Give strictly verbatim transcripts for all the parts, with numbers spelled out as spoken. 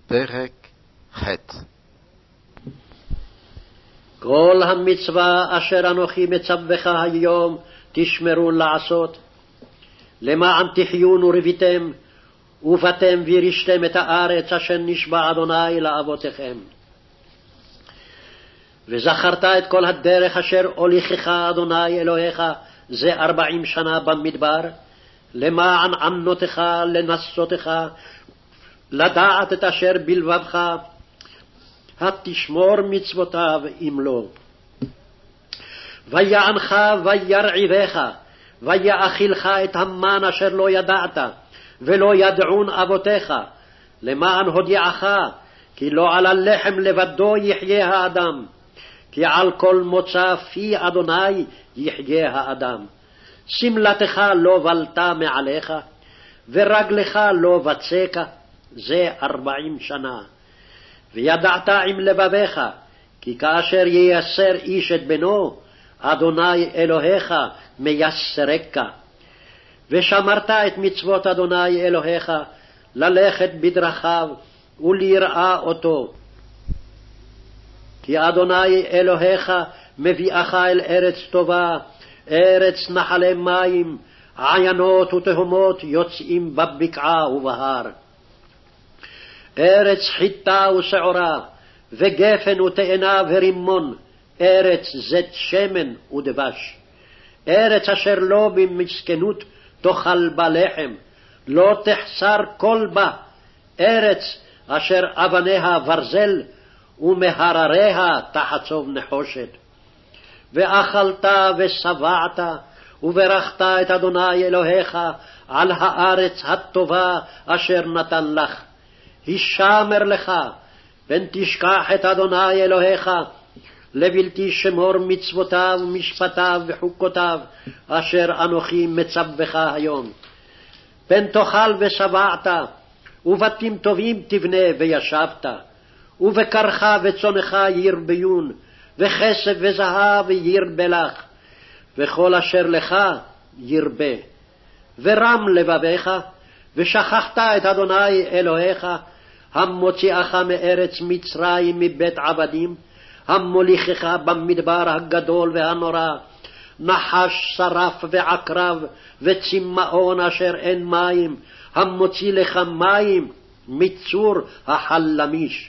פרק ח'. כל המצווה אשר אנוכי מצווך היום תשמרו לעשות, למען תחיון ורביתם, ובאתם וירשתם את הארץ אשר נשבע אדוני לאבותיכם. וזכרת את כל הדרך אשר הוליכך אדוני אלוהיך זה ארבעים שנה במדבר, למען ענותך לנסותך, לדעת את אשר בלבבך, התשמור מצוותיו אם לא. ויענך וירעיבך, ויאכילך את המן אשר לא ידעת, ולא ידעון אבותיך, למען הודיעך, כי לא על הלחם לבדו יחיה האדם, כי על כל מוצא פי אדוני יחיה האדם. שמלתך לא בלתה מעליך, ורגלך לא בצקה, זה ארבעים שנה. וידעת עם לבביך, כי כאשר ייסר איש את בנו, אדוני אלוהיך מייסרק. ושמרת את מצוות אדוני אלוהיך, ללכת בדרכיו וליראה אותו. כי אדוני אלוהיך מביאך אל ארץ טובה, ארץ נחלי מים, עיינות ותהומות יוצאים בבקעה ובהר. ארץ חיטה ושעורה, וגפן ותאנה ורימון, ארץ זית שמן ודבש. ארץ אשר לא במסכנות תאכל בה לחם, לא תחסר כל בה, ארץ אשר אבניה ברזל, ומהרריה תחצוב נחושת. ואכלת ושבעת, וברכת את אדוני אלוהיך על הארץ הטובה אשר נתן לך. הישמר לך, פן תשכח את אדוני אלוהיך, לבלתי שמור מצוותיו ומשפטיו וחוקותיו, אשר אנוכי מצווך היום. פן תאכל ושבעת, ובתים טובים תבנה וישבת, ובקרך וצונך ירביון, וכסף וזהב ירבה לך, וכל אשר לך ירבה. ורם לבביך, ושכחת את אדוני אלוהיך, המוציאך מארץ מצרים מבית עבדים, המוליכך במדבר הגדול והנורא, נחש שרף ועקרב וצמאון אשר אין מים, המוציא לך מים מצור החלמיש.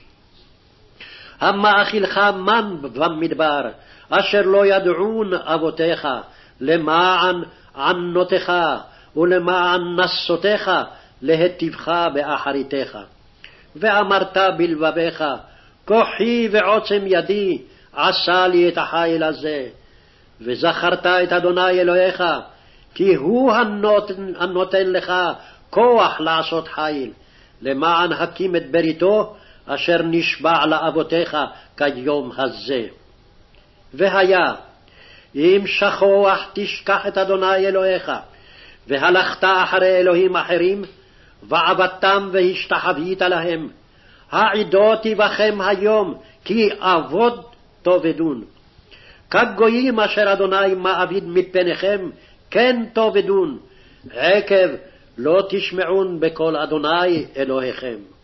המאכילך מן במדבר, אשר לא ידעון אבותיך, למען ענותך ולמען נסותך, להטיבך באחריתך. ואמרת בלבביך, כוחי ועוצם ידי עשה לי את החיל הזה. וזכרת את אדוני אלוהיך, כי הוא הנותן, הנותן לך כוח לעשות חיל, למען הקים את בריתו אשר נשבע לאבותיך כיום הזה. והיה, אם שכוח תשכח את אדוני אלוהיך, והלכת אחרי אלוהים אחרים, ועבדתם והשתחווית להם, העידותי בכם היום, כי אבוד תאבדון. כגויים אשר אדוני מעביד מפניכם, כן תאבדון, עקב לא תשמעון בקול אדוני אלוהיכם.